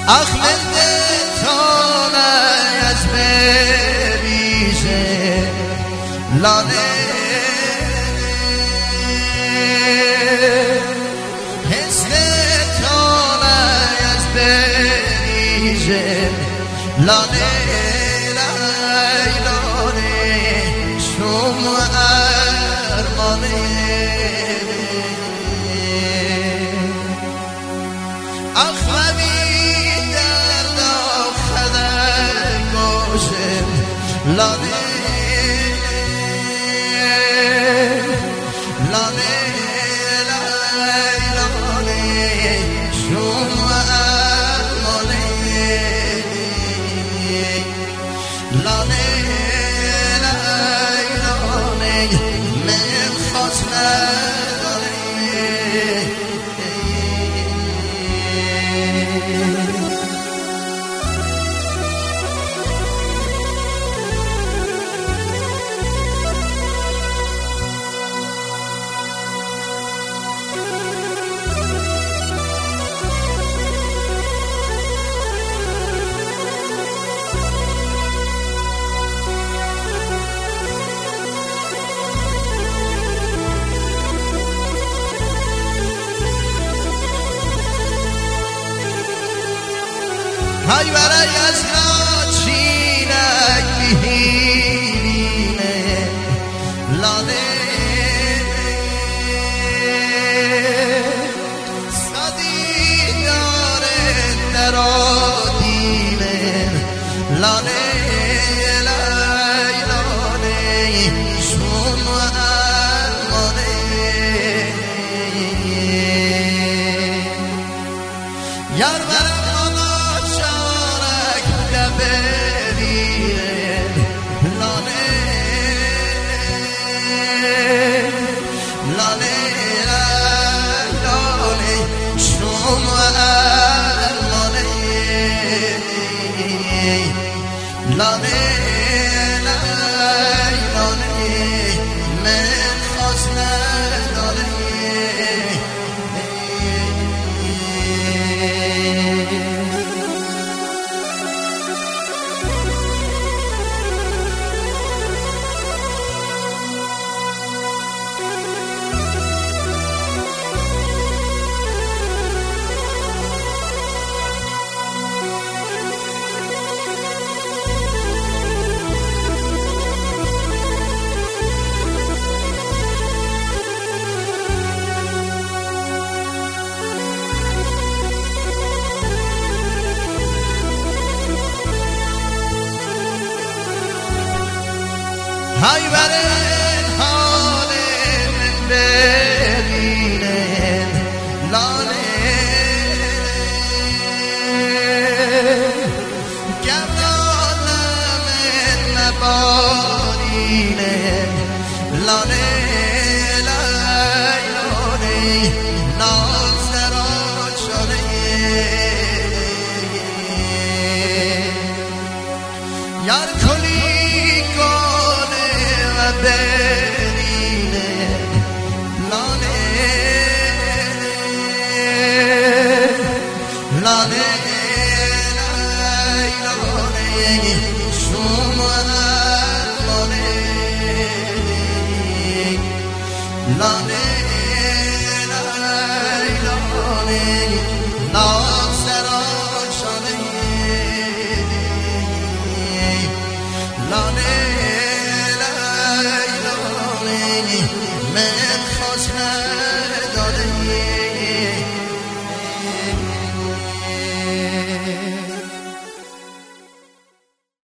احمد تانه از بریزه لاله حسن تانه از بریزه لاله لیلانه شم ارمانه لاله لاله لیلانه شما ارمانه لاله لیلانه من خواست نداره های برای از ناچینک بهینه لاله صدی داره در آدینه لاله لیلانه شما ارمانه یار برای لاله لیلانه من خواست نداره های برای حال من ببینه لاله گردانم نبارینه لاله لیلانه ناز در آشانه یار کلی برینه لاله لاله لیلانه شما ارمانه لاله لیلانه ناز در آشانه لاله من خواست